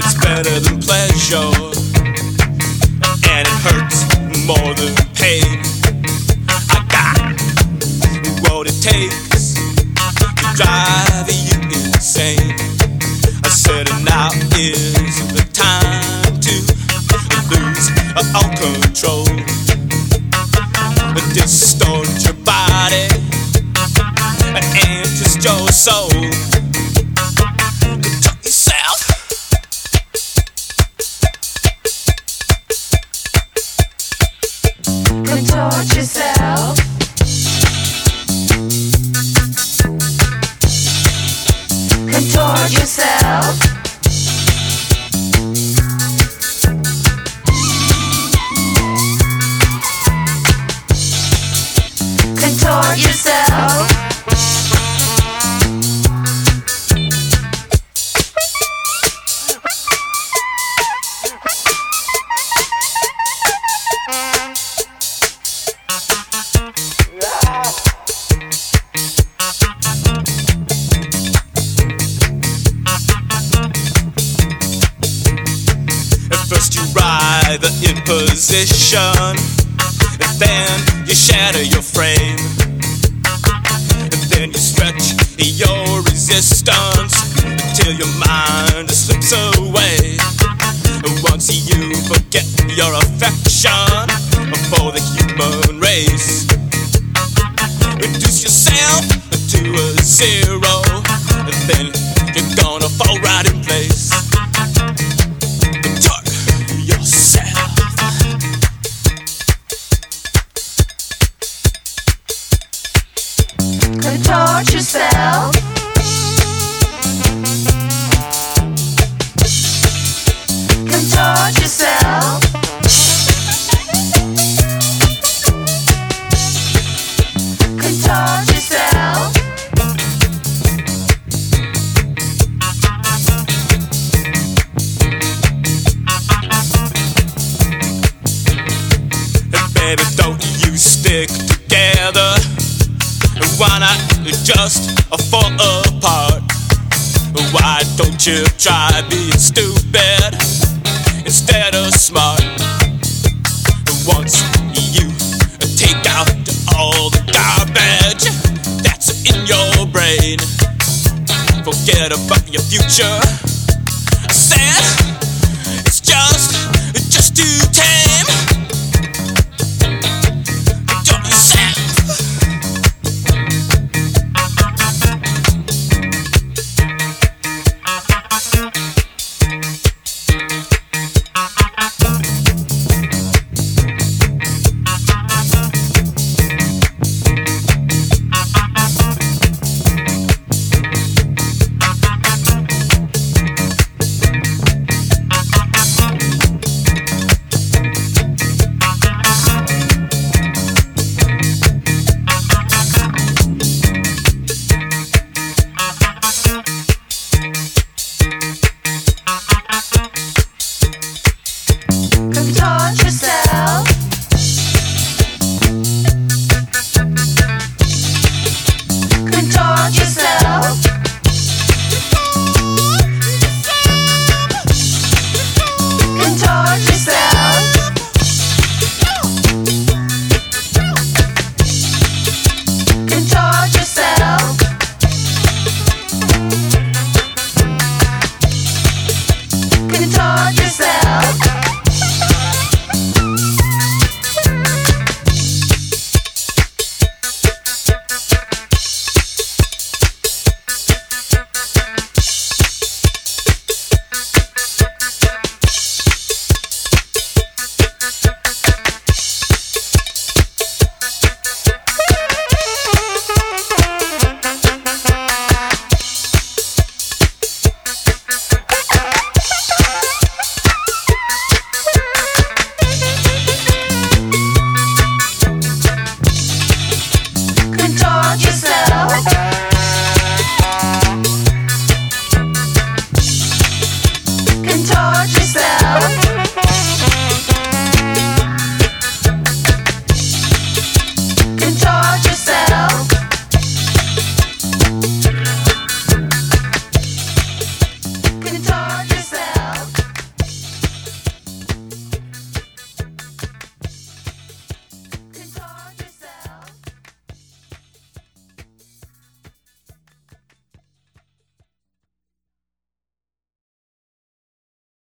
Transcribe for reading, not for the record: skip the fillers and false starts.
It's better than pleasure, and it hurts more than pain. I got what it takes to drive you insane. I said now is the time to lose all control, distort your body and twist your soul. Contort yourself. Contort yourself. Contort yourself. Contort yourself. At first you ride the imposition, and then you shatter your frame, and then you stretch your resistance until your mind slips away. Once you forget your affection for the human race, reduce yourself to a zero, and then you're gonna fall right in place. Contort yourself. Contort yourself. Contort yourself. Contort yourself. Baby, don't you stick together? Why not just fall apart? Why don't you try being stupid instead of smart? Once you take out all the garbage that's in your brain, forget about your future. I said it's just too tame. Contort yourself. Contort yourself. Contort yourself. Contort yourself. Contort yourself. Contort yourself. Contort yourself. Contort yourself.